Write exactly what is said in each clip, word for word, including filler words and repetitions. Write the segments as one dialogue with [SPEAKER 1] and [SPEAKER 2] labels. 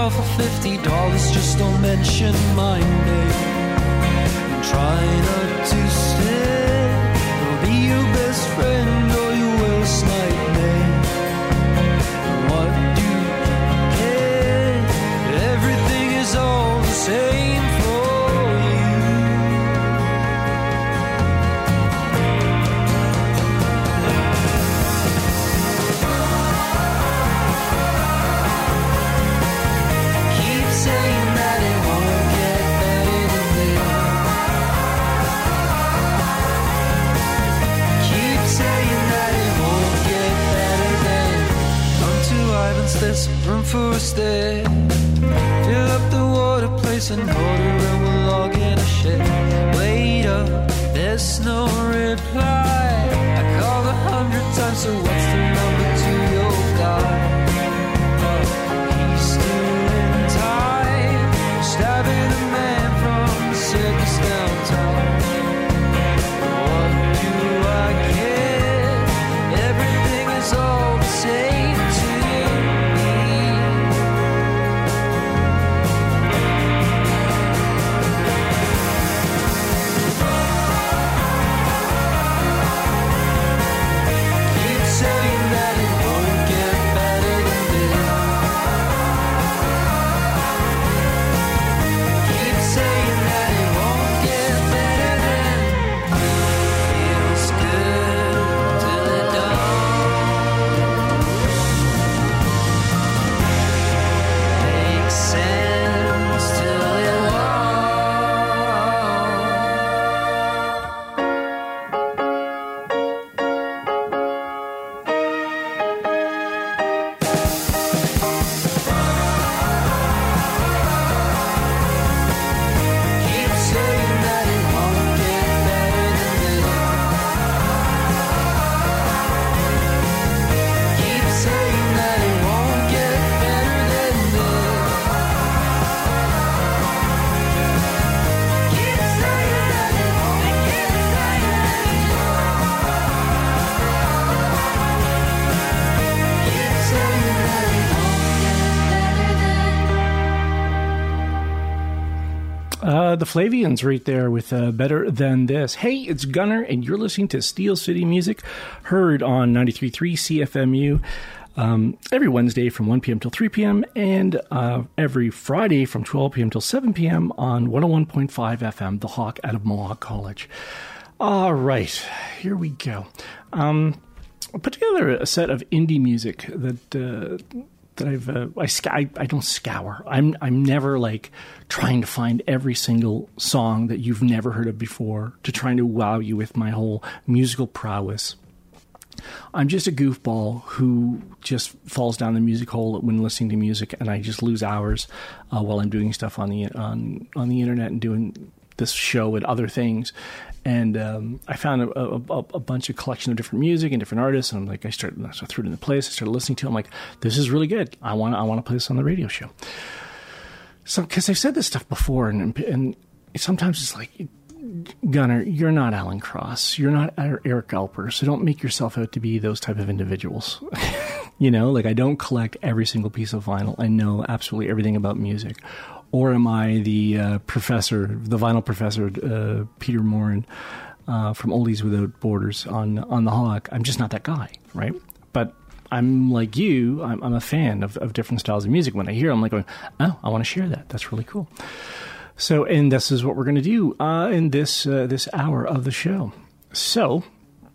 [SPEAKER 1] car for fifty dollars, just don't mention my name. Try not to stay, I'll be your best friend or your worst nightmare. What do you care? Everything is all the same for you. Keep saying that it won't get better than this. Keep saying that it won't get better than. Come to Ivan's, there's room for a stay. Fill up the water, place an order, and we'll all get a share. Wait up, there's no reply. I called a hundred times, so what's the number to your guy? Oh, he's still in time, stabbing a man from the circus downtown. What do I care? Everything is all the same to me. Keep saying that it won't get better than this. Keep saying that it won't get better than. Feels good till it don't. Makes sense till it won't. Keep saying that it won't get better than this. Keep saying that it won't get better than this. Keep saying that it won't get better than this. Keep saying that it won't get better than.
[SPEAKER 2] Uh, the Flavians right there with uh, Better Than This. Hey, it's Gunner, and you're listening to Steel City Music, heard on ninety-three point three C F M U um, every Wednesday from one p.m. till three p.m. and uh, every Friday from twelve p.m. till seven p.m. on one oh one point five F M, The Hawk out of Mohawk College. All right, here we go. Um, I put together a set of indie music that... Uh, that I've uh, I, sc- I I don't scour. I'm I'm never like trying to find every single song that you've never heard of before to trying to wow you with my whole musical prowess. I'm just a goofball who just falls down the music hole when listening to music, and I just lose hours uh, while I'm doing stuff on the on on the internet and doing this show and other things. And um, I found a, a, a bunch of collection of different music and different artists, and I'm like, I started, I threw it in the place. I started listening to it. I'm like, this is really good. I want, I want to play this on the radio show. So, because I've said this stuff before, and and sometimes it's like, Gunner, you're not Alan Cross, you're not Eric Alper, so don't make yourself out to be those type of individuals. You know, like I don't collect every single piece of vinyl. I know absolutely everything about music. Or am I the uh, professor, the vinyl professor, uh, Peter Morin, uh, from Oldies Without Borders on on the Hawk? I'm just not that guy, right? But I'm like you. I'm, I'm a fan of, of different styles of music. When I hear, I'm like going, oh, I want to share that. That's really cool. So, and this is what we're going to do uh, in this uh, this hour of the show. So,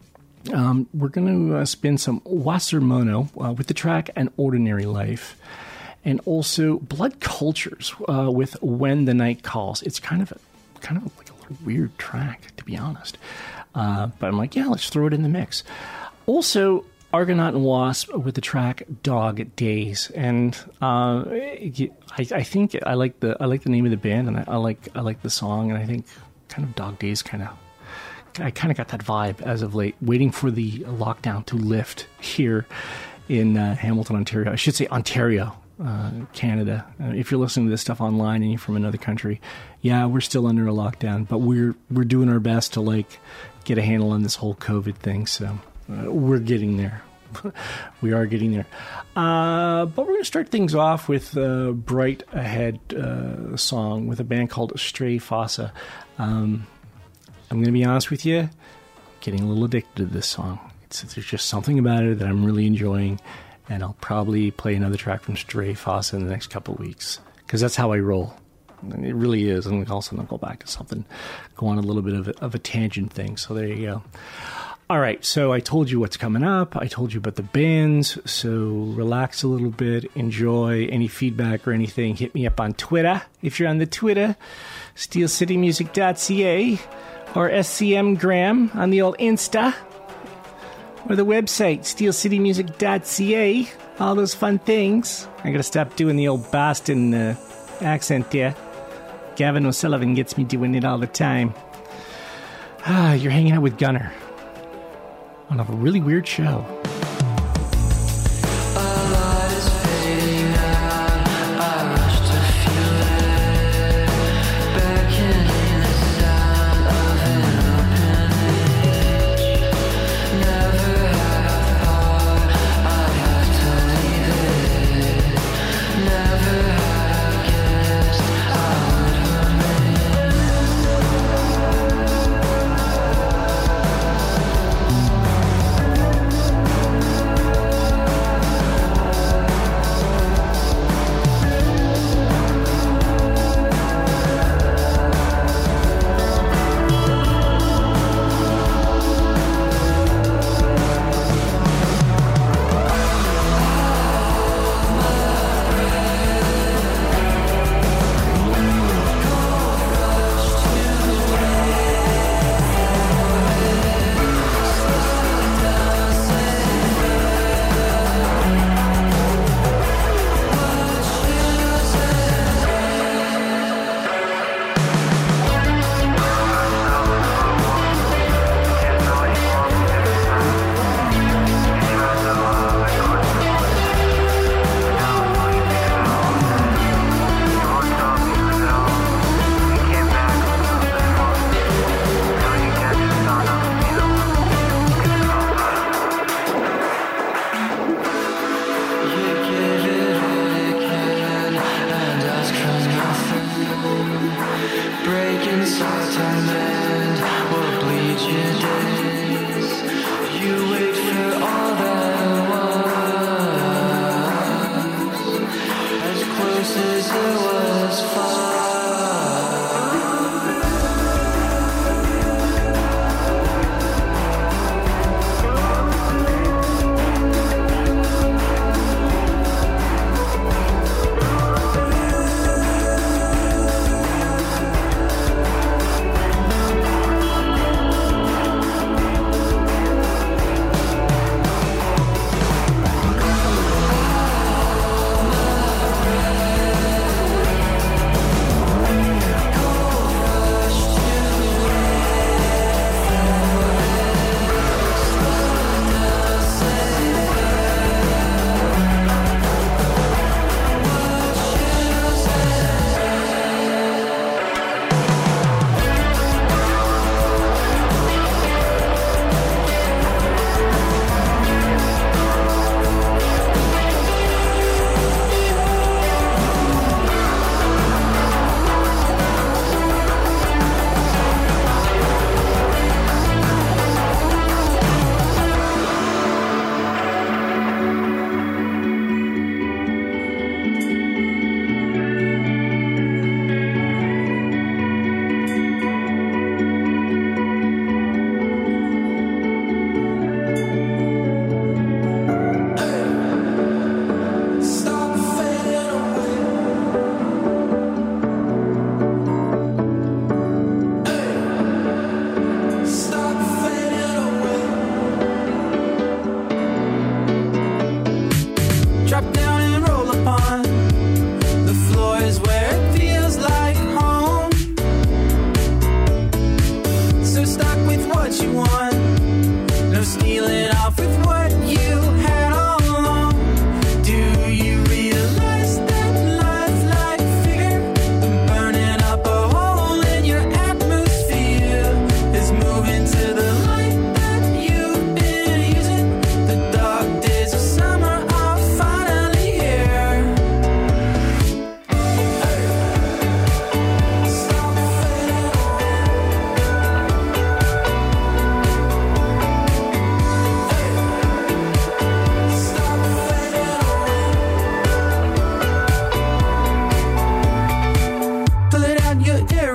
[SPEAKER 2] um, we're going to uh, spin some Wassermono uh, with the track "An Ordinary Life." And also Blood Cultures uh, with When the Night Calls. It's kind of a, kind of like a little weird track, to be honest. Uh, but I'm like, yeah, let's throw it in the mix. Also, Argonaut and Wasp with the track Dog Days. And uh, I, I think I like the I like the name of the band, and I, I like I like the song, and I think kind of Dog Days kind of I kind of got that vibe as of late, waiting for the lockdown to lift here in uh, Hamilton, Ontario. I should say Ontario. Uh, Canada. Uh, if you're listening to this stuff online and you're from another country, yeah, we're still under a lockdown, but we're we're doing our best to like get a handle on this whole COVID thing. So uh, we're getting there. we are getting there. Uh, but we're going to start things off with a Bright Ahead uh, song with a band called Stray Fossa. Um, I'm going to be honest with you, getting a little addicted to this song. It's, there's just something about it that I'm really enjoying, and I'll probably play another track from Stray Fossa in the next couple of weeks, because that's how I roll. And it really is. And all of a sudden I'll go back to something, go on a little bit of a, of a tangent thing. So there you go. All right, so I told you what's coming up. I told you about the bands, so relax a little bit, enjoy. Any feedback or anything, hit me up on Twitter. If you're on the Twitter, steel city music dot c a, or S C M Gram on the old Insta, or the website, steel city music dot c a. All those fun things. I gotta stop doing the old Boston uh, accent there. Gavin O'Sullivan gets me doing it all the time. Ah, you're hanging out with Gunner on a really weird show.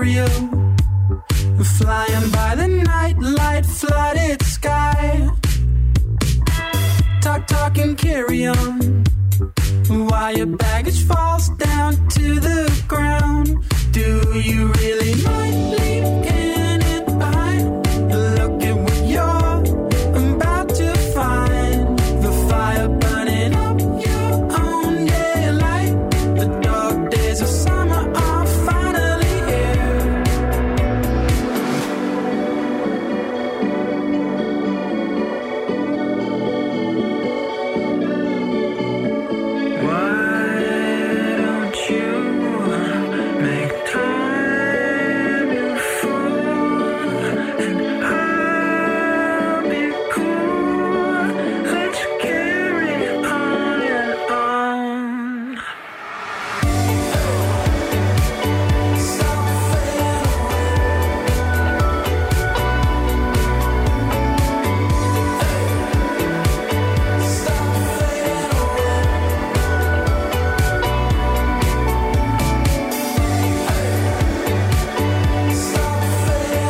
[SPEAKER 1] stereo, flying by the nightlight flooded sky. Talk, talk and carry on, while your baggage falls down to the ground. Do you really mind leaving it behind? Look at what you're about to find. The fire burning up your own daylight. The dark days of summer are finally here. Why don't you make time, you fool, and I'll be cool. Let's carry on and on. Stop fading away. Stop fading away. Stop fading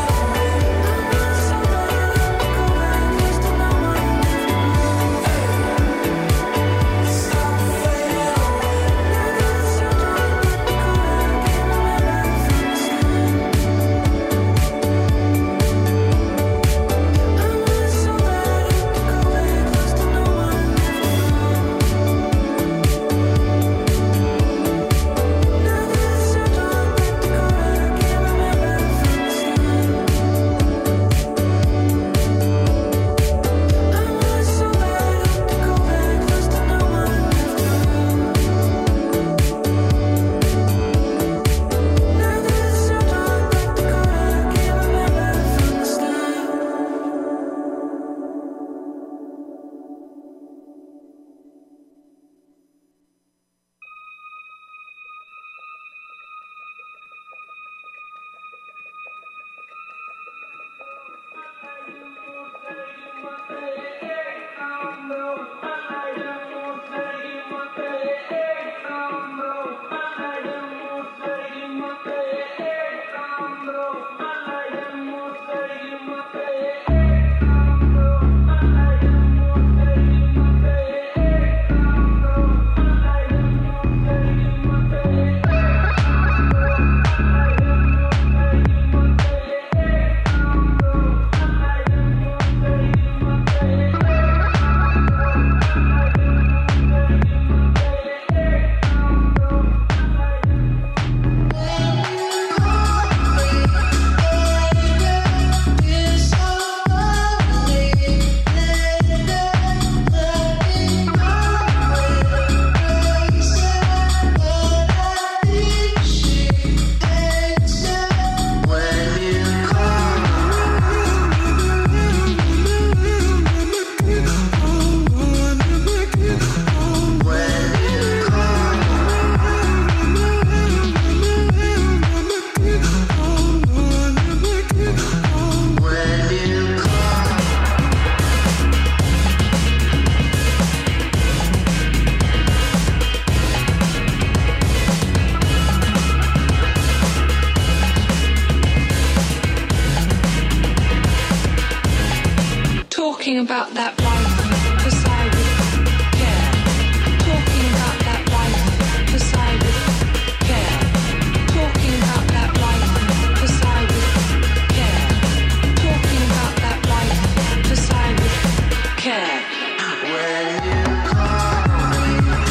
[SPEAKER 3] Talking about that life, 'cause I would care. Talking about that life, 'cause I would care. Talking about that life, 'cause I would care. Talking about that life, 'cause I would care.
[SPEAKER 1] When you call me,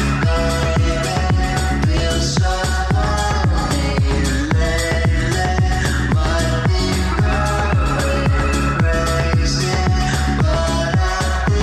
[SPEAKER 1] baby, feel so lonely lately. Might be going crazy, but I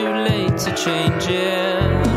[SPEAKER 1] too late to change it.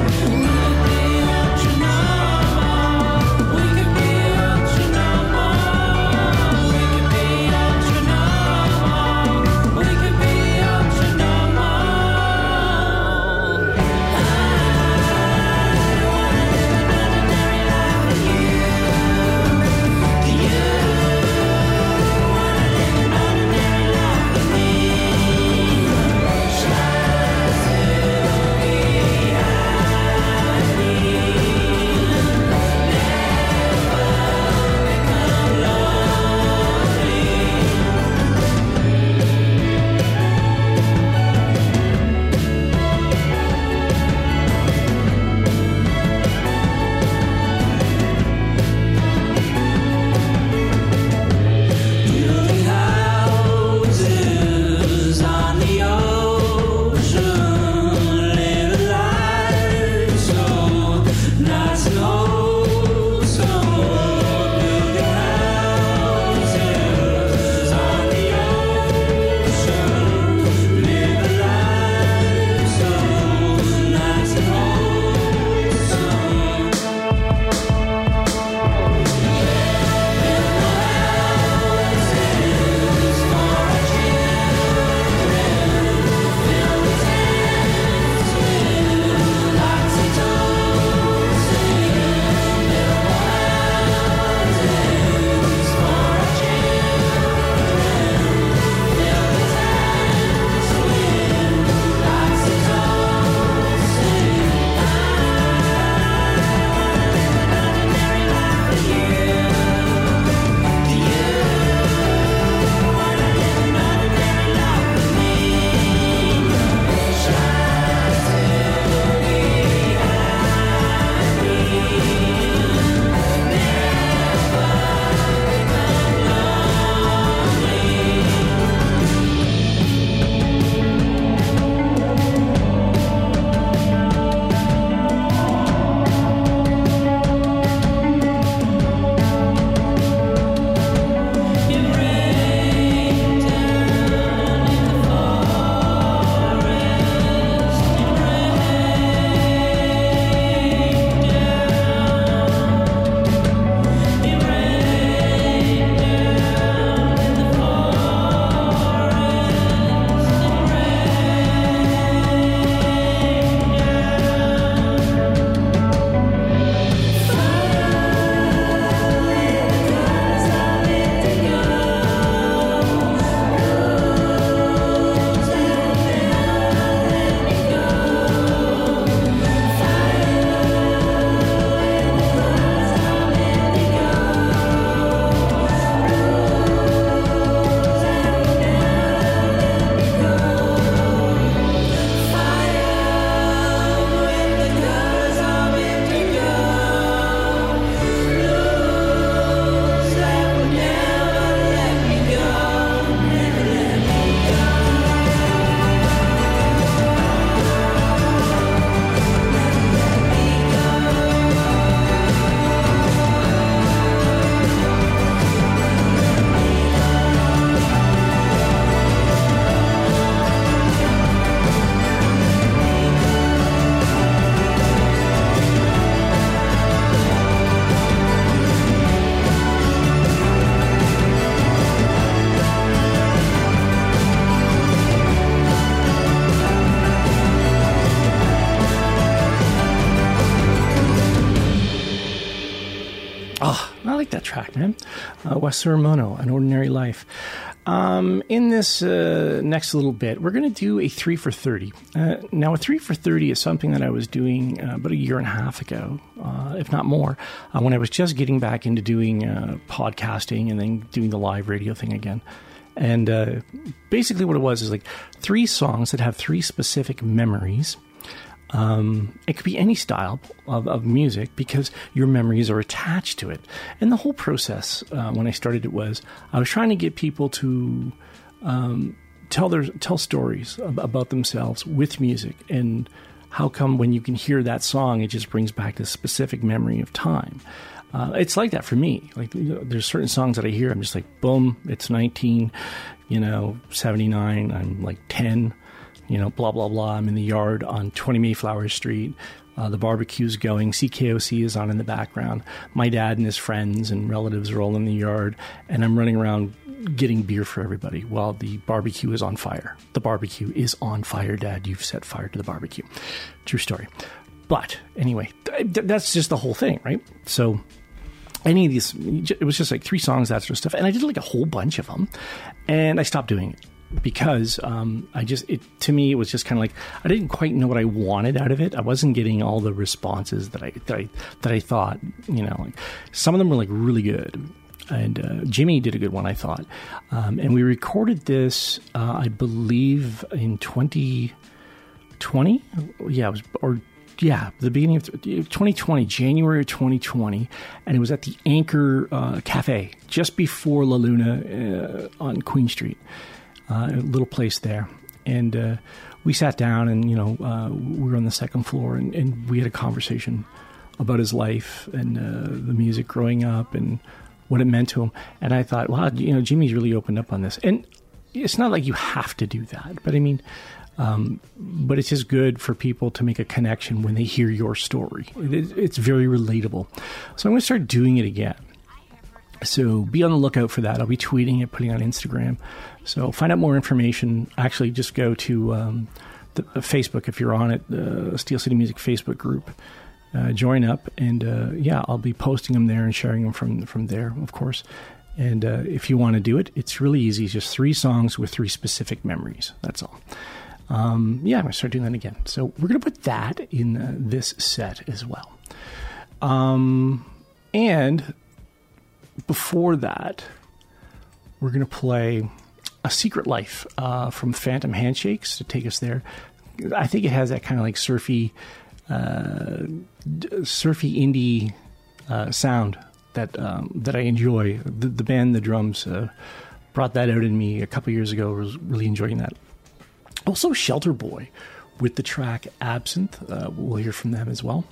[SPEAKER 2] track, man. Uh, Wes Suramono, An Ordinary Life. Um, in this uh, next little bit, we're going to do a three for thirty. Uh, now, a three for thirty is something that I was doing uh, about a year and a half ago, uh, if not more, uh, when I was just getting back into doing uh, podcasting and then doing the live radio thing again. And uh, basically what it was is like three songs that have three specific memories. Um, it could be any style of, of music because your memories are attached to it. And the whole process, uh, when I started it was, I was trying to get people to um, tell their tell stories ab- about themselves with music. And how come when you can hear that song, it just brings back this specific memory of time. Uh, it's like that for me. Like, you know, there's certain songs that I hear, I'm just like, boom, it's nineteen, you know, seventy-nine. I'm like ten. you know, blah, blah, blah. I'm in the yard on twenty Mayflower Street. Uh, the barbecue's going. C K O C is on in the background. My dad and his friends and relatives are all in the yard. And I'm running around getting beer for everybody while the barbecue is on fire. The barbecue is on fire, Dad. You've set fire to the barbecue. True story. But anyway, th- that's just the whole thing, right? So any of these, it was just like three songs, that sort of stuff. And I did like a whole bunch of them. And I stopped doing it. Because um, I just, it to me, it was just kind of like, I didn't quite know what I wanted out of it. I wasn't getting all the responses that I that I, that I thought, you know, like some of them were like really good. And uh, Jimmy did a good one, I thought. Um, and we recorded this, uh, I believe, in twenty twenty. Yeah, it was, or yeah, the beginning of twenty twenty, January of twenty twenty. And it was at the Anchor uh, Cafe, just before La Luna uh, on Queen Street. Uh, a little place there. And uh, we sat down and, you know, uh, we were on the second floor and, and we had a conversation about his life and uh, the music growing up and what it meant to him. And I thought, wow, you know, Jimmy's really opened up on this. And it's not like you have to do that. But I mean, um, but it's just good for people to make a connection when they hear your story. It, it's very relatable. So I'm going to start doing it again. So be on the lookout for that. I'll be tweeting it, putting it on Instagram. So find out more information. Actually, just go to um, the, uh, Facebook if you're on it, the Steel City Music Facebook group. Uh, join up, and uh, yeah, I'll be posting them there and sharing them from from there, of course. And uh, if you want to do it, it's really easy. It's just three songs with three specific memories. That's all. Um, yeah, I'm going to start doing that again. So we're going to put that in uh, this set as well. Um, and before that, we're going to play A Secret Life uh, from Phantom Handshakes to take us there. I think it has that kind of like surfy, uh, surfy indie uh, sound that um, that I enjoy. The, the band, the drums, uh, brought that out in me a couple years ago. I was really enjoying that. Also, Shelter Boy with the track Absinthe. Uh, we'll hear from them as well.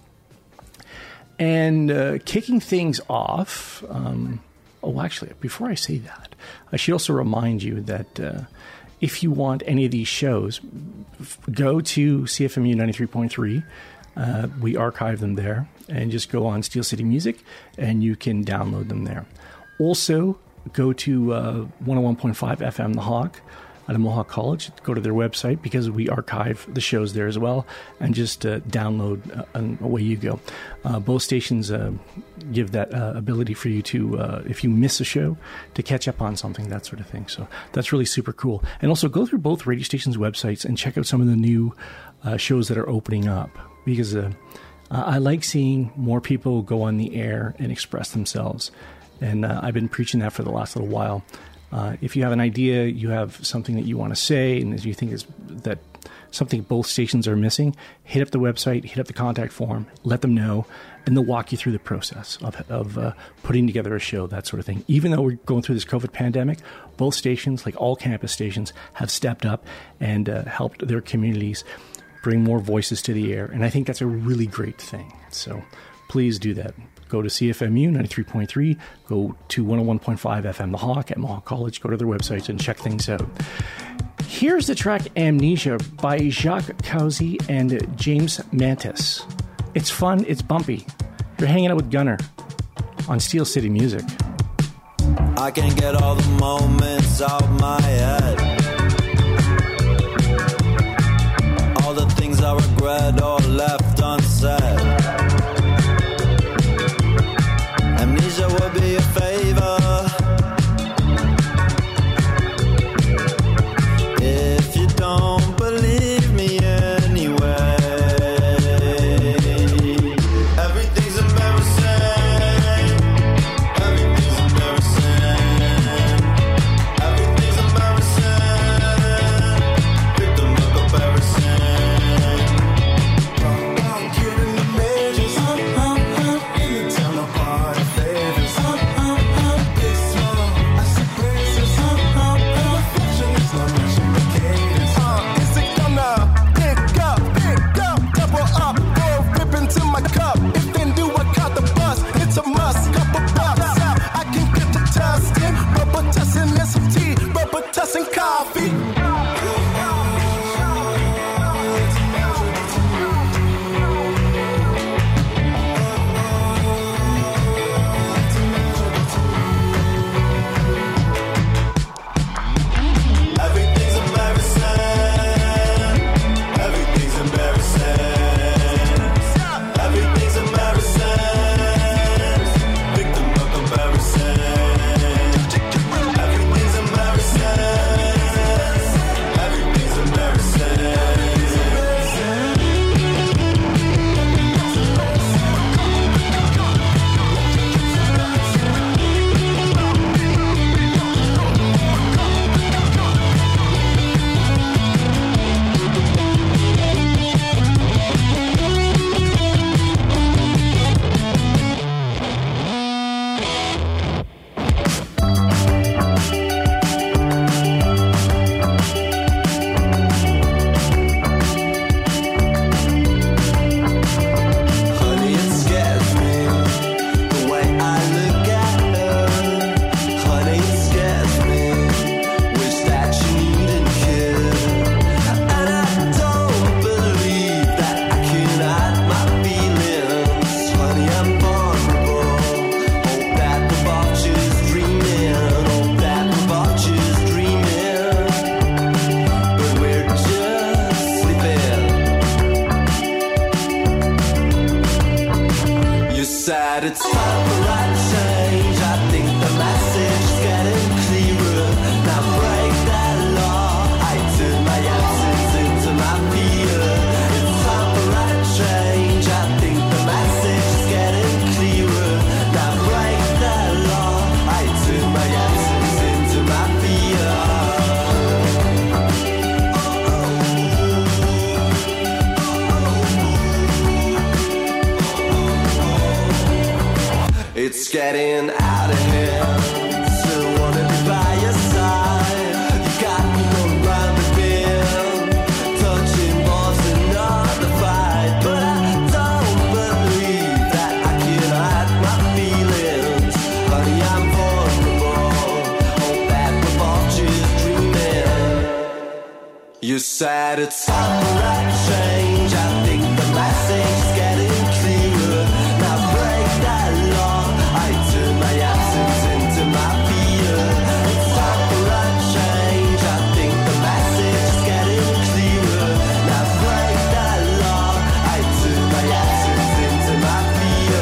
[SPEAKER 2] And uh, kicking things off, um, oh, actually, before I say that, I should also remind you that uh, if you want any of these shows, f- go to C F M U ninety-three point three. Uh, we archive them there, and just go on Steel City Music, and you can download them there. Also, go to uh, one oh one point five F M The Hawk out of Mohawk College. Go to their website because we archive the shows there as well, and just uh, download uh, and away you go. Uh, both stations uh, give that uh, ability for you to, uh, if you miss a show, to catch up on something, that sort of thing. So that's really super cool. And also go through both radio stations' websites and check out some of the new uh, shows that are opening up, because uh, I like seeing more people go on the air and express themselves. And uh, I've been preaching that for the last little while. Uh, if you have an idea, you have something that you want to say, and as you think is that something both stations are missing, hit up the website, hit up the contact form, let them know, and they'll walk you through the process of, of uh, putting together a show, that sort of thing. Even though we're going through this COVID pandemic, both stations, like all campus stations, have stepped up and uh, helped their communities bring more voices to the air, and I think that's a really great thing. So please do that. Go to C F M U ninety-three point three, go to one oh one point five F M The Hawk at Mohawk College, go to their websites and check things out. Here's the track Amnesia by Jacques Cauzy and James Mantis. It's fun, it's bumpy. You're hanging out with Gunner on Steel City Music.
[SPEAKER 4] I can't get all the moments out my head. All the things I regret or left unsaid. Amnesia would be a favor if you don't believe me anyway. Everything's embarrassing. Everything's embarrassing. Everything's embarrassing. Victim of comparison. I'm getting amazed. said it's time for a change. I think the message is getting clearer. Now break that law. I turn my absence into my fear. It's time for a change. I think the message is getting clearer. Now break that law. I turn my absence into my fear. It's getting out of hand. Still wanna be by your side. You got me on rubber band, touching balls and not the fight. But I don't believe that I can hide my feelings. Honey, I'm vulnerable. Hope that we're both just dreaming. You said it's time for a change. I think the message is getting clearer. Now break that law. I turn my absence into my fear. It's time for a change. I think the message is getting clearer. Now break that law. I turn my absence into my fear.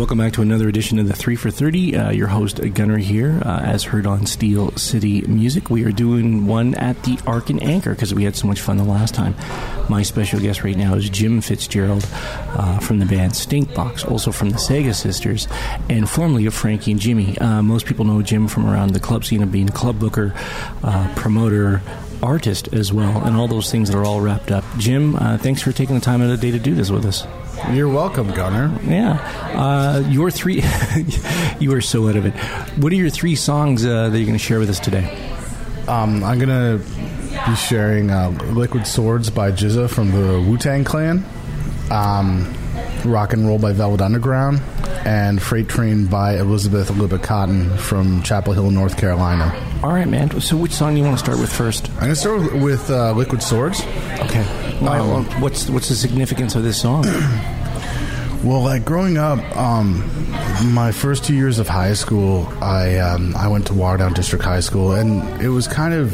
[SPEAKER 2] welcome back to another edition of the three for thirty. Uh, your host, Gunner, here, uh, as heard on Steel City Music. We are doing one at the Ark and Anchor because we had so much fun the last time. My special guest right now is Jim Fitzgerald uh, from the band Stinkbox, also from the Sega Sisters, and formerly of Frankie and Jimmy. Uh, most people know Jim from around the club scene of being a club booker, uh, promoter, artist as well, and all those things that are all wrapped up. Jim, uh, thanks for taking the time out of the day to do this with us.
[SPEAKER 5] You're welcome, Gunner.
[SPEAKER 2] Yeah. Uh, your three... you are so out of it. What are your three songs uh, that you're going to share with us today?
[SPEAKER 5] Um, I'm going to be sharing uh, Liquid Swords by J Z A from the Wu-Tang Clan, um, Rock and Roll by Velvet Underground, and Freight Train by Elizabeth Libet Cotton from Chapel Hill, North Carolina.
[SPEAKER 2] All right, man. So which song do you want to start with first?
[SPEAKER 5] I'm going to start with uh, Liquid Swords.
[SPEAKER 2] Okay. Well, um, what's what's the significance of this song?
[SPEAKER 5] Well, like growing up, um, my first two years of high school, I um, I went to Waterdown District High School, and it was kind of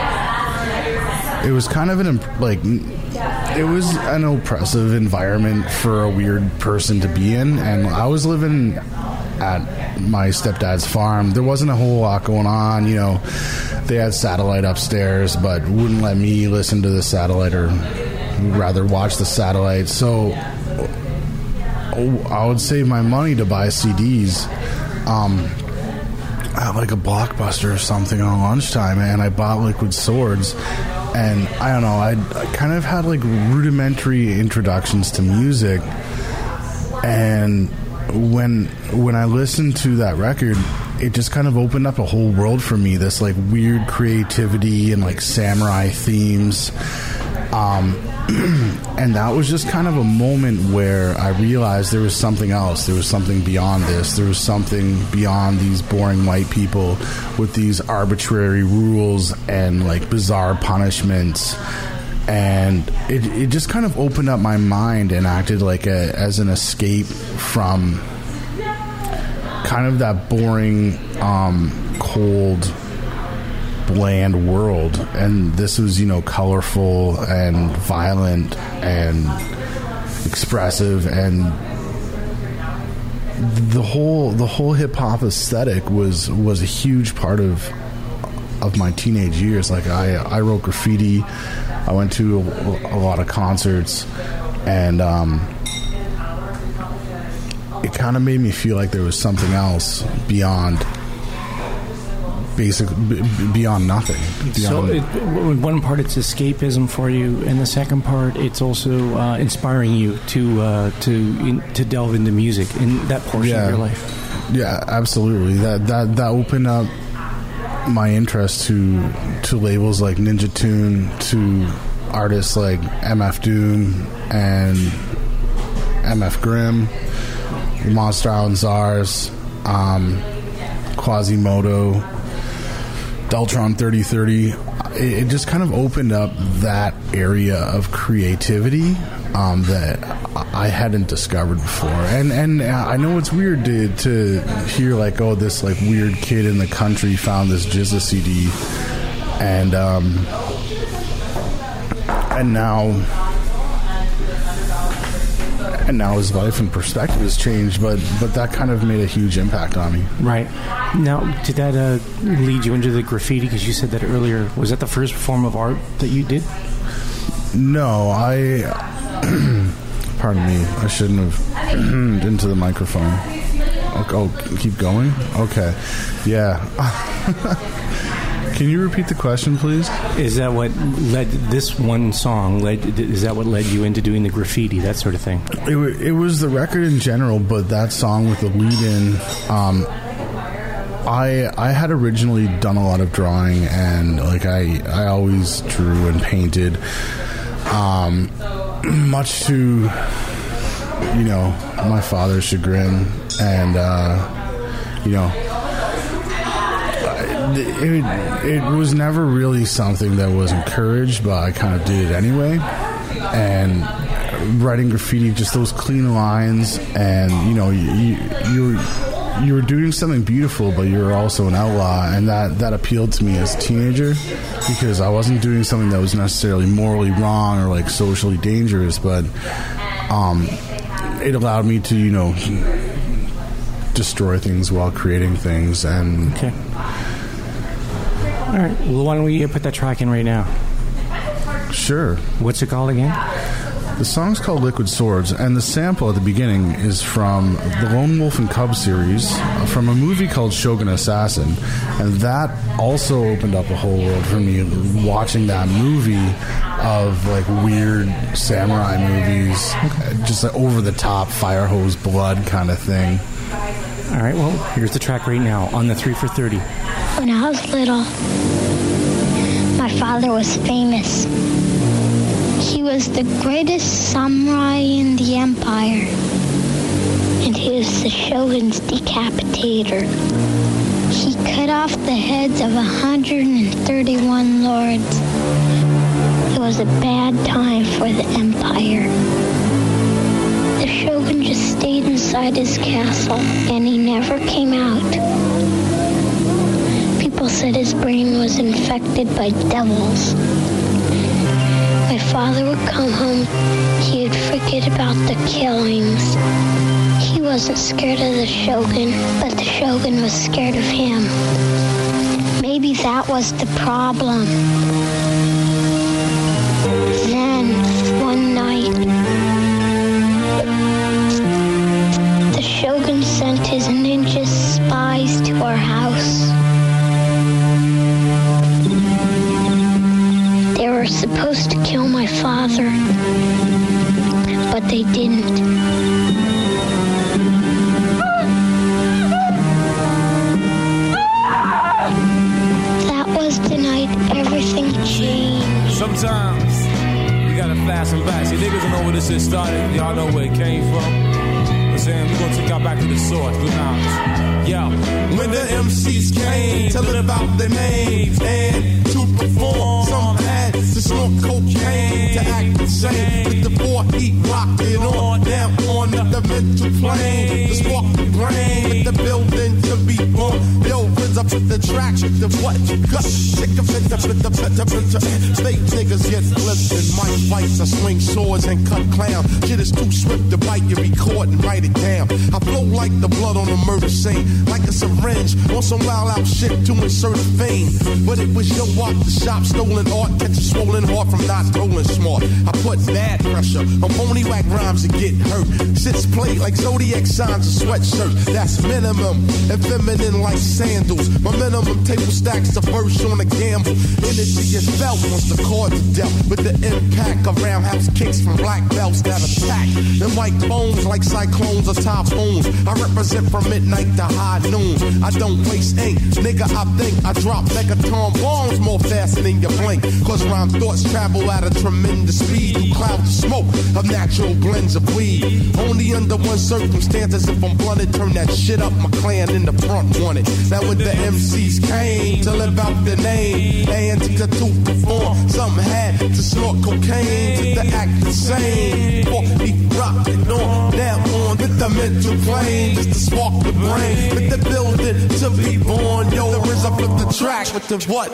[SPEAKER 5] it was kind of an imp- like it was an oppressive environment for a weird person to be in, and I was living at my stepdad's farm. There wasn't a whole lot going on, you know. They had satellite upstairs, but wouldn't let me listen to the satellite, or rather watch the satellite. So I would save my money to buy C Ds um, at like a Blockbuster or something on lunchtime, and I bought Liquid Swords. And I don't know, I, I kind of had like rudimentary introductions to music, and when when I listened to that record, it just kind of opened up a whole world for me. This like weird creativity and like samurai themes. Um, and that was just kind of a moment where I realized there was something else. There was something beyond this. There was something beyond these boring white people with these arbitrary rules and like bizarre punishments. And it it just kind of opened up my mind and acted like a as an escape from kind of that boring, um, cold, bland world. And this was, you know, colorful and violent and expressive, and the whole the whole hip hop aesthetic was was a huge part of of my teenage years. Like I I wrote graffiti. I went to a, a lot of concerts, and um, it kind of made me feel like there was something else beyond basic, b- beyond nothing. Beyond
[SPEAKER 2] so, it, one part it's escapism for you, and the second part it's also uh, inspiring you to uh, to in, to delve into music in that portion
[SPEAKER 5] yeah,
[SPEAKER 2] of your life.
[SPEAKER 5] Yeah, absolutely. That that that opened up my interest to to labels like Ninja Tune, to artists like M F Doom and M F Grimm, Monster Island Czars, um, Quasimodo, Deltron thirty thirty. It, it just kind of opened up that area of creativity um, that I hadn't discovered before. And and I know it's weird to, to hear like, oh, this like weird kid in the country found this J Z A C D, and um, and now and now his life and perspective has changed. But but that kind of made a huge impact on me.
[SPEAKER 2] Right. Now, did that uh, lead you into the graffiti? Because you said that earlier. Was that the first form of art that you did?
[SPEAKER 5] No, I. Pardon me. I shouldn't have into the microphone. Oh, oh, keep going? Okay. Yeah. Can you repeat the question, please?
[SPEAKER 2] Is that what led this one song? Led, is that what led you into doing the graffiti, that sort of thing?
[SPEAKER 5] It, it was the record in general, but that song with the lead-in. Um, I I had originally done a lot of drawing, and like I I always drew and painted. Um, much to, you know, my father's chagrin, and uh, you know, it, it was never really something that was encouraged, but I kind of did it anyway. And writing graffiti, just those clean lines, and you know, you you, you you were doing something beautiful, but you were also an outlaw, and that, that appealed to me as a teenager, because I wasn't doing something that was necessarily morally wrong or like socially dangerous, but um, it allowed me to, you know, destroy things while creating things. And
[SPEAKER 2] Okay. All right. Well, why don't we put that track in right now?
[SPEAKER 5] sure,
[SPEAKER 2] What's it called again?
[SPEAKER 5] the song's called Liquid Swords, and the sample at the beginning is from the Lone Wolf and Cub series, uh, from a movie called Shogun Assassin, and that also opened up a whole world for me, watching that movie of like weird samurai movies, just like over the top fire hose blood kind of thing.
[SPEAKER 2] All right. Well, here's the track right now on the three for thirty.
[SPEAKER 6] When I was little, my father was famous. He was the greatest samurai in the empire, and he was the Shogun's decapitator. He cut off the heads of one hundred thirty-one lords. It was a bad time for the empire. The Shogun just stayed inside his castle, and he never came out. People said his brain was infected by devils. My father would come home, he would forget about the killings. He wasn't scared of the Shogun, but the Shogun was scared of him. Maybe that was the problem. Then, one night, the Shogun sent his ninja spies to our house. They were supposed to kill my father, but they didn't. That was the night everything changed.
[SPEAKER 7] Sometimes you gotta fast and back. See, niggas don't know where this shit started. Y'all know where it came from. I'm saying we're gonna take y'all back to the source. Good knowledge. Yo, when the M Cs came to live out their names and to perform, some had to snort cocaine to act insane. With the four heat rocked it on down on the mental plane. The spark the brain with the building to be born. Yo, rinse up with the track, the what you got. Sick of it, the the the the fake niggas get flipped and mic fights. I swing swords and cut clown. Shit is too swift to bite, you record and write it down. I flow like the blood on a murder scene, like a syringe on some wild out shit to insert a vein. But it was your walk, the shop, stolen art, catch a swollen heart from not rolling smart. I put bad pressure on phony whack rhymes to get hurt. Sits play like zodiac signs and sweatshirt. That's minimum and feminine like sandals. My minimum table stacks the verse on a gamble. Energy is felt once the cards are dealt. With the impact of roundhouse kicks from black belts that attack. And white bones like cyclones or typhoons. I represent from midnight to high noon. I don't waste ink, nigga. I think I drop megaton bombs more faster than your blink. Cause rhyme thoughts travel at a tremendous speed through clouds of smoke of natural blends of weed. Only under one circumstance, as if I'm blunted, turn that shit up. My clan in the front wanted. Now when the M Cs came to live out the name, and to perform, some had to snort cocaine to act insane. For he rocked it on down on with the mental plane, just to spark the brain with the building to be born. Yo, there is up with the track with the what?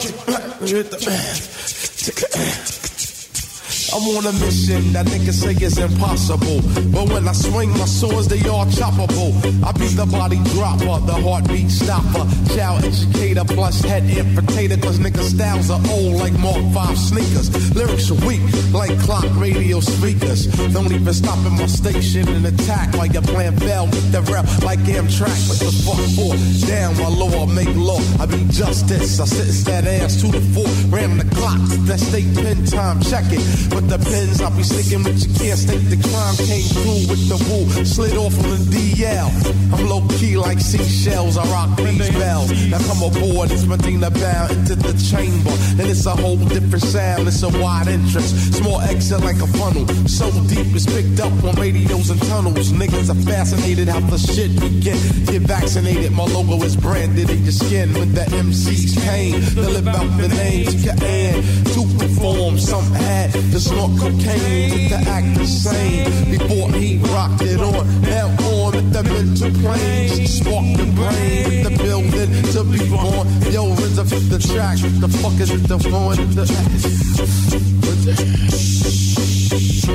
[SPEAKER 7] I'm on a mission that niggas say is impossible. But when I swing my swords, they all choppable. I be the body dropper, the heartbeat stopper, child educator plus head infiltrator. Cause niggas styles are old like Mark five sneakers. Lyrics are weak like clock radio speakers. Don't even stop at my station and attack while you're playing bell with the rap like Amtrak. What the fuck for? Down my law, make law. I be justice. I sentence that ass to the floor. Ram the clock, that state pen time, check it. With the pins, I'll be sticking with you, can't state the crime. Came through with the woo, slid off on the D L. I'm low key like seashells, I rock these bells. Now come aboard, it's Medina bound into the chamber. And it's a whole different sound, it's a wide entrance. Small exit like a funnel, so deep it's picked up on radios and tunnels. Niggas are fascinated how the shit begin. Get vaccinated, my logo is branded in your skin. When the M Cs came to live out the names, you can to perform. Some had to snort cocaine to act the same. Before he rocked it on, now on with the mental plane. Spark the brain with the building to be born. Yo, rinse up the track. What the fuck is it the phone?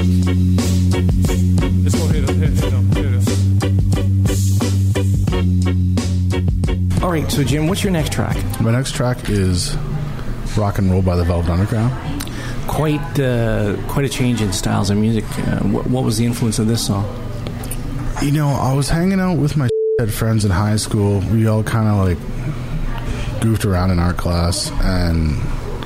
[SPEAKER 7] Let's go hit him, hit him, hit him.
[SPEAKER 2] right, so Jim, what's your next track?
[SPEAKER 5] My next track is Rock and Roll by the Velvet Underground.
[SPEAKER 2] Quite, uh, quite a change in styles of music. Uh, what, what was the influence of this song?
[SPEAKER 5] You know, I was hanging out with my friends in high school. We all kind of like goofed around in art class, and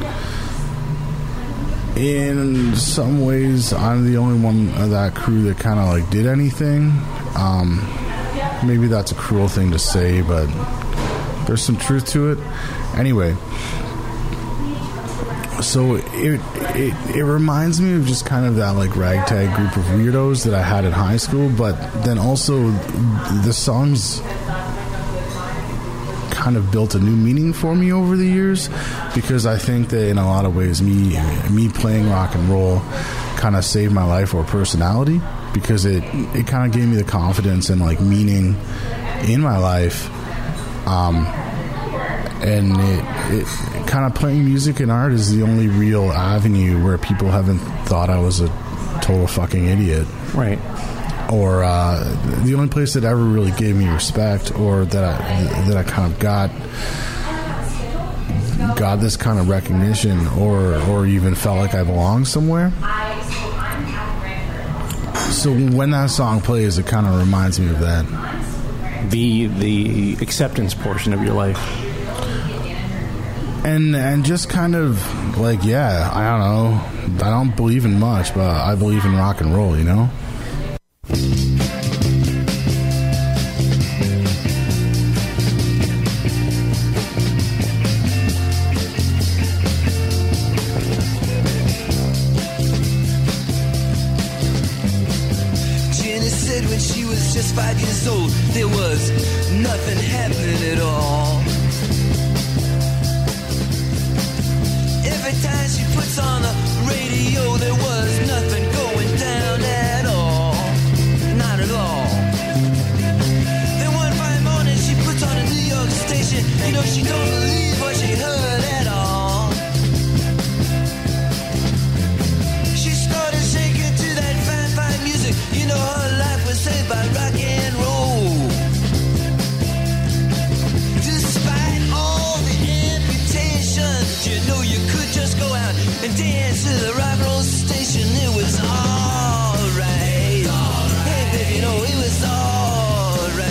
[SPEAKER 5] in some ways, I'm the only one of that crew that kind of like did anything. Um, maybe that's a cruel thing to say, but there's some truth to it. Anyway, so it it it reminds me of just kind of that like ragtag group of weirdos that I had in high school, but then also the songs kind of built a new meaning for me over the years, because I think that in a lot of ways me me playing rock and roll kind of saved my life or personality, because it it kind of gave me the confidence and like meaning in my life, um and it, it kind of playing music and art is the only real avenue where people haven't thought I was a total fucking idiot,
[SPEAKER 2] right?
[SPEAKER 5] Or uh, the only place that ever really gave me respect, or that I that I kind of got got this kind of recognition, or or even felt like I belonged somewhere. So when that song plays, it kind of reminds me of that.
[SPEAKER 2] The the acceptance portion of your life.
[SPEAKER 5] And and just kind of like, yeah, I don't know, I don't believe in much, but I believe in rock and roll, you know?
[SPEAKER 4] Jenny said when she was just five years old, there was nothing happening at all. Every time she puts on the radio, there was nothing going down at all. Not at all. Then one fine morning she puts on a New York station. You know, she don't believe what she heard at all. She started shaking to that fine, fine music. You know, her life was saved by rock and roll. Despite all the amputations, you know you could just go out and dance to the rock and roll station. It was alright. Hey baby, you know it was alright.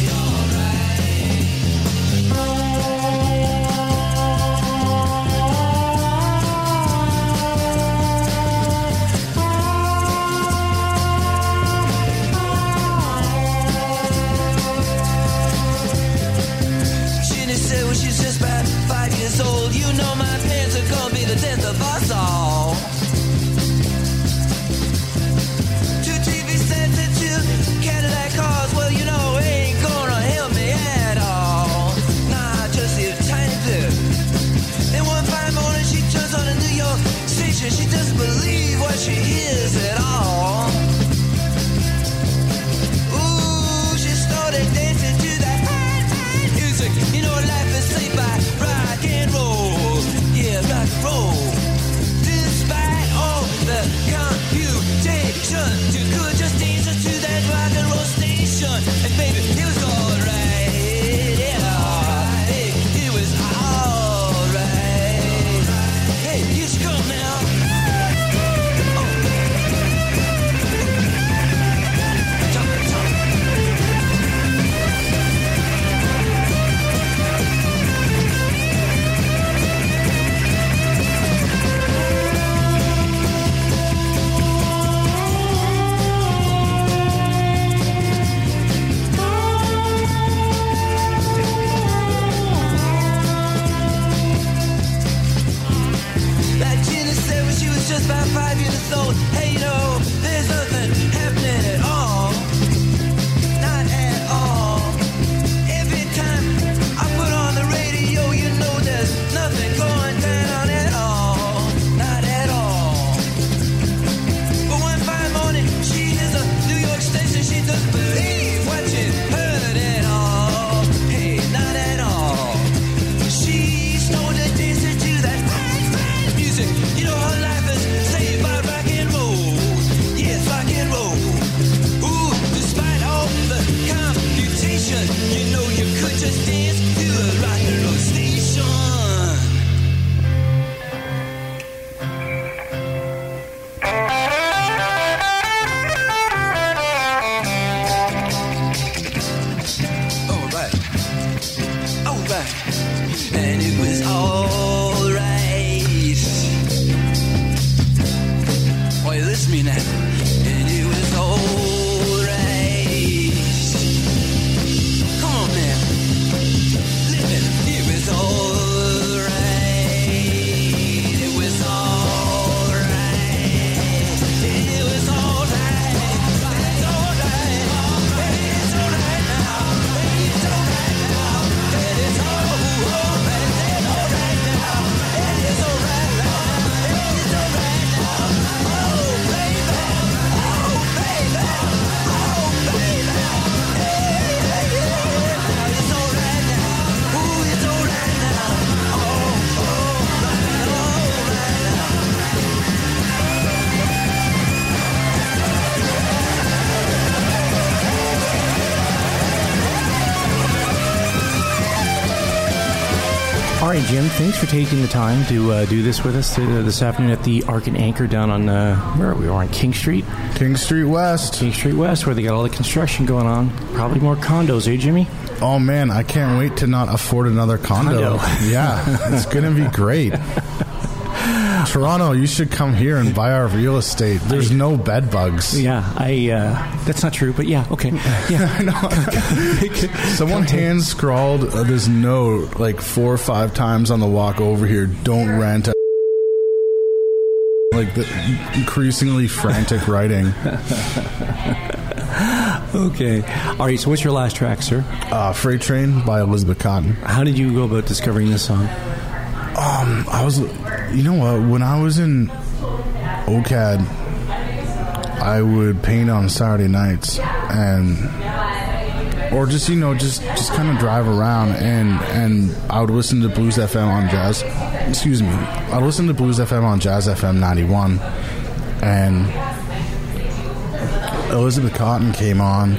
[SPEAKER 4] Jenny said when she's just about five years old, you know my parents are gonna be the death of us all. Two T V sets and two Cadillac cars, well you know it ain't gonna help me at all. Nah, just a tiny bit. Then one fine morning she turns on a New York station. She doesn't believe what she hears at all. Ooh, she started dancing to that fine, fine music. You know life is saved by rock and roll. Yeah, rock and roll. Despite all the computation, you could just dance to that rock and roll station. And baby, it was alright. Yeah, hey, it was alright. Hey, you should come now. Jump, jump. Like Jenny said when she was just about five years old, hey, you know, there's nothing happening at all. Not at all. Every time I put on the radio, you know there's nothing going down at all. Not at all. But one fine morning, she hears a New York station. She doesn't believe what she heard at all. Hey, not at all. She started dancing to that fine, fine music. You know her life is saved by rock and roll. Yes, rock and roll.
[SPEAKER 1] me now. And it was alright. Come on now. Listen, it was alright. It was alright. It was alright. It's alright. It's alright now. It's alright now. It is alright. It's alright now. It is alright now. It is alright now. Oh baby, oh baby, oh baby. Hey, hey, hey. It's alright now. Ooh, it's alright now. Oh, alright, alright now.
[SPEAKER 2] All right, Jim, thanks for taking the time to uh, do this with us uh, this afternoon at the Ark and Anchor down on, uh, where are we? We're on King Street?
[SPEAKER 5] King Street West.
[SPEAKER 2] King Street West, where they got all the construction going on. Probably more condos, eh, Jimmy?
[SPEAKER 5] Oh, man, I can't wait to not afford another condo.
[SPEAKER 2] Condo.
[SPEAKER 5] Yeah, it's going to be great. Toronto, you should come here and buy our real estate. There's no bed bugs.
[SPEAKER 2] Yeah, I. Uh, that's not true, but yeah, okay. Yeah,
[SPEAKER 5] I know. Someone hand scrawled uh, this note like four or five times on the walk over here. Don't rent a like the increasingly frantic writing.
[SPEAKER 2] Okay. All right, so what's your last track, sir?
[SPEAKER 5] Uh, Freight Train by Elizabeth Cotton.
[SPEAKER 2] How did you go about discovering this song?
[SPEAKER 5] Um, I was, you know what? When I was in O C A D, I would paint on Saturday nights, and or just you know just just kind of drive around, and and I would listen to Blues F M on Jazz. Excuse me, I would listen to Blues F M on Jazz F M ninety-one, and Elizabeth Cotton came on.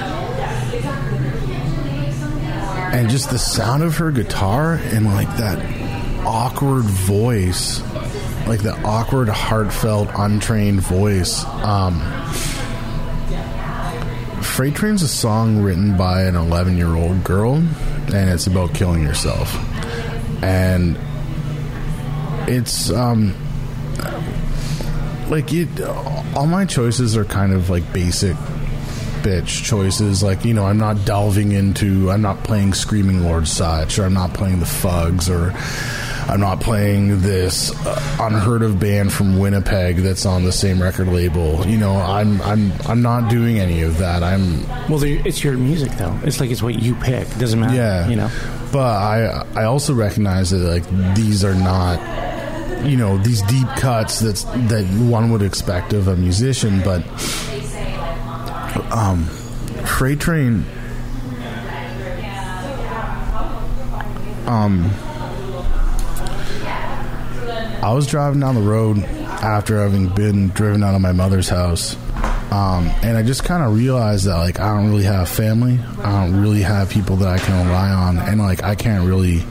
[SPEAKER 5] And just the sound of her guitar and like that awkward voice, like the awkward, heartfelt, untrained voice. Um, Freight Train's a song written by an eleven-year-old girl, and it's about killing yourself. And it's um, like it. All my choices are kind of like basic bitch choices. Like, you know, I'm not delving into, I'm not playing Screaming Lord Sutch, or I'm not playing the Fugs, or I'm not playing this uh, unheard of band from Winnipeg that's on the same record label. You know, I'm I'm I'm not doing any of that. I'm
[SPEAKER 2] well, it's your music though. It's like it's what you pick. It doesn't matter.
[SPEAKER 5] Yeah,
[SPEAKER 2] you know.
[SPEAKER 5] But I I also recognize that like these are not, you know, these deep cuts that's that one would expect of a musician. But um, Freight Train. Um. I was driving down the road after having been driven out of my mother's house, um, and I just kind of realized that, like, I don't really have family. I don't really have people that I can rely on, and, like, I can't really,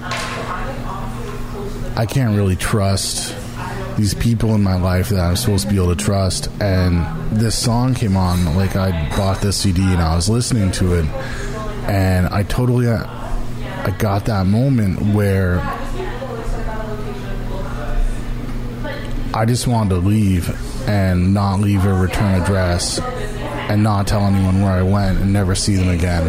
[SPEAKER 5] I can't really trust these people in my life that I'm supposed to be able to trust. And this song came on, like, I bought this C D and I was listening to it, and I totally, I got that moment where I just wanted to leave and not leave a return address and not tell anyone where I went and never see them again.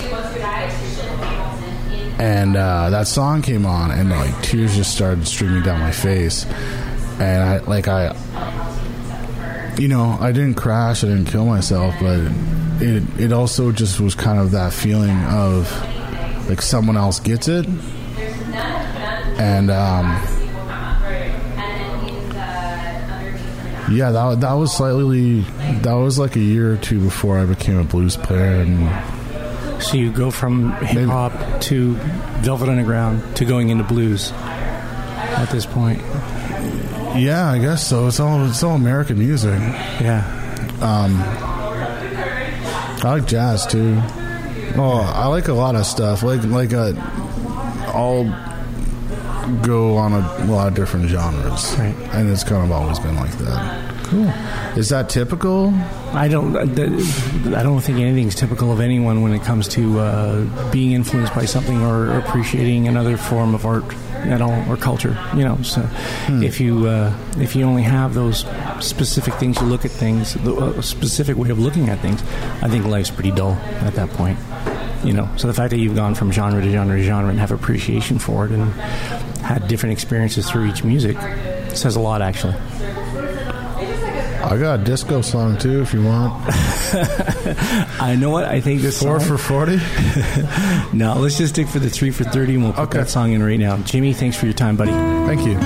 [SPEAKER 5] And uh, that song came on, and like tears just started streaming down my face. And I like I, you know, I didn't crash, I didn't kill myself, but it it also just was kind of that feeling of like someone else gets it, and um. Yeah, that that was slightly, that was like a year or two before I became a blues player. And
[SPEAKER 2] so you go from hip hop to Velvet Underground to going into blues at this point.
[SPEAKER 5] Yeah, I guess so. It's all it's all American music.
[SPEAKER 2] Yeah.
[SPEAKER 5] Um, I like jazz too. Oh, I like a lot of stuff. Like like a, I'll go on a lot of different genres,
[SPEAKER 2] right.
[SPEAKER 5] And it's kind of always been like that.
[SPEAKER 2] Cool.
[SPEAKER 5] Is that typical?
[SPEAKER 2] I don't. I don't think anything's typical of anyone when it comes to uh, being influenced by something or appreciating another form of art. at all, or culture. You know, so hmm. if you uh, if you only have those specific things, you look at things, a specific way of looking at things, I think life's pretty dull at that point. You know, so the fact that you've gone from genre to genre to genre and have appreciation for it and had different experiences through each music says a lot, actually.
[SPEAKER 5] I got a disco song too, if you want.
[SPEAKER 2] I know what I think. This
[SPEAKER 5] four
[SPEAKER 2] song,
[SPEAKER 5] for forty.
[SPEAKER 2] No, let's just stick for the three for thirty, and we'll put okay. that song in right now. Jimmy, thanks for your time, buddy.
[SPEAKER 5] Thank you.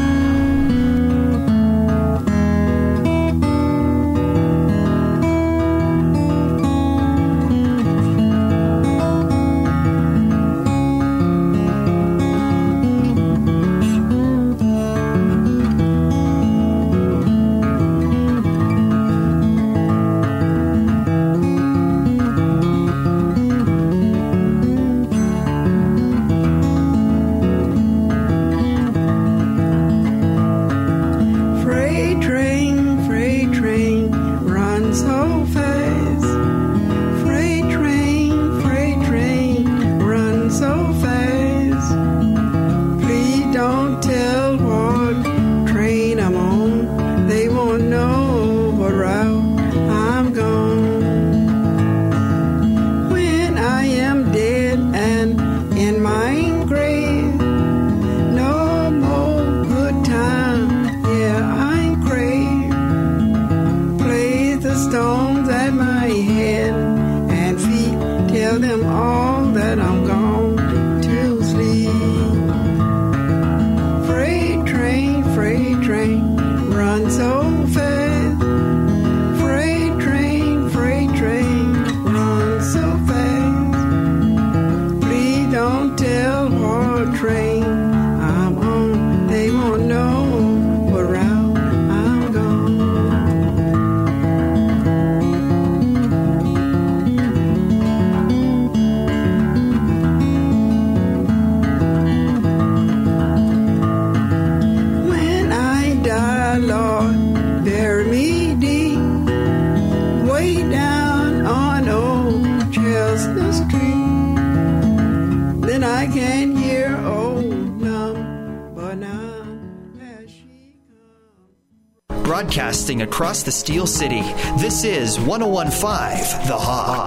[SPEAKER 8] Broadcasting across the Steel City, this is one oh one point five The Hawk.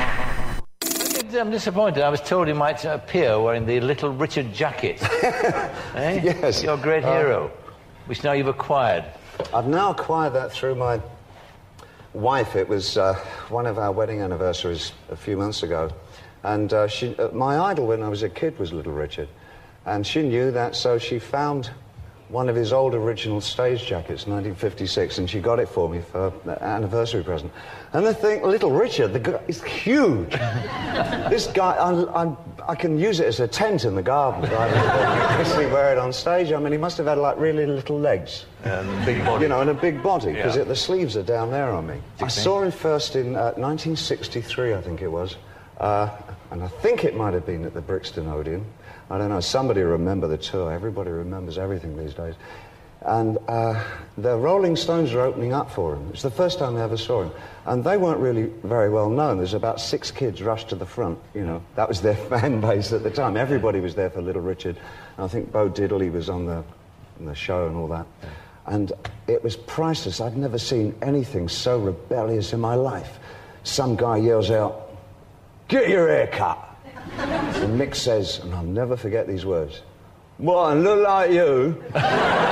[SPEAKER 9] I'm disappointed. I was told he might appear wearing the Little Richard jacket. eh?
[SPEAKER 10] Yes.
[SPEAKER 9] Your great
[SPEAKER 10] uh,
[SPEAKER 9] hero, which now you've acquired.
[SPEAKER 10] I've now acquired that through my wife. It was uh, one of our wedding anniversaries a few months ago. And uh, she, uh, my idol when I was a kid was Little Richard. And she knew that, so she found one of his old original stage jackets, nineteen fifty-six, and she got it for me for an anniversary present. And the thing, Little Richard, the guy is huge. This guy, I, I, I can use it as a tent in the garden. I basically wear it on stage. I mean, he must have had like really little legs.
[SPEAKER 9] And a big body.
[SPEAKER 10] You know, and a big body, because
[SPEAKER 9] yeah.
[SPEAKER 10] the sleeves are down there on me. I saw him first in uh, nineteen sixty-three, I think it was. Uh, and I think it might have been at the Brixton Odeon. I don't know, somebody remember the tour. Everybody remembers everything these days. And uh, the Rolling Stones were opening up for him. It was the first time I ever saw him. And they weren't really very well known. There's about six kids rushed to the front, you know. That was their fan base at the time. Everybody was there for Little Richard. And I think Bo Diddley was on the, on the show and all that. And it was priceless. I'd never seen anything so rebellious in my life. Some guy yells out, "Get your hair cut!" And Mick says, and I'll never forget these words, "What, and look like you?" I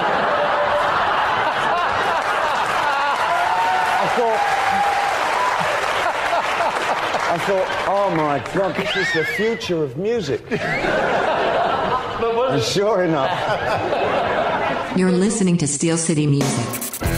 [SPEAKER 10] thought, I thought, oh my God, this is the future of music. And sure enough.
[SPEAKER 11] You're listening to Steel City Music.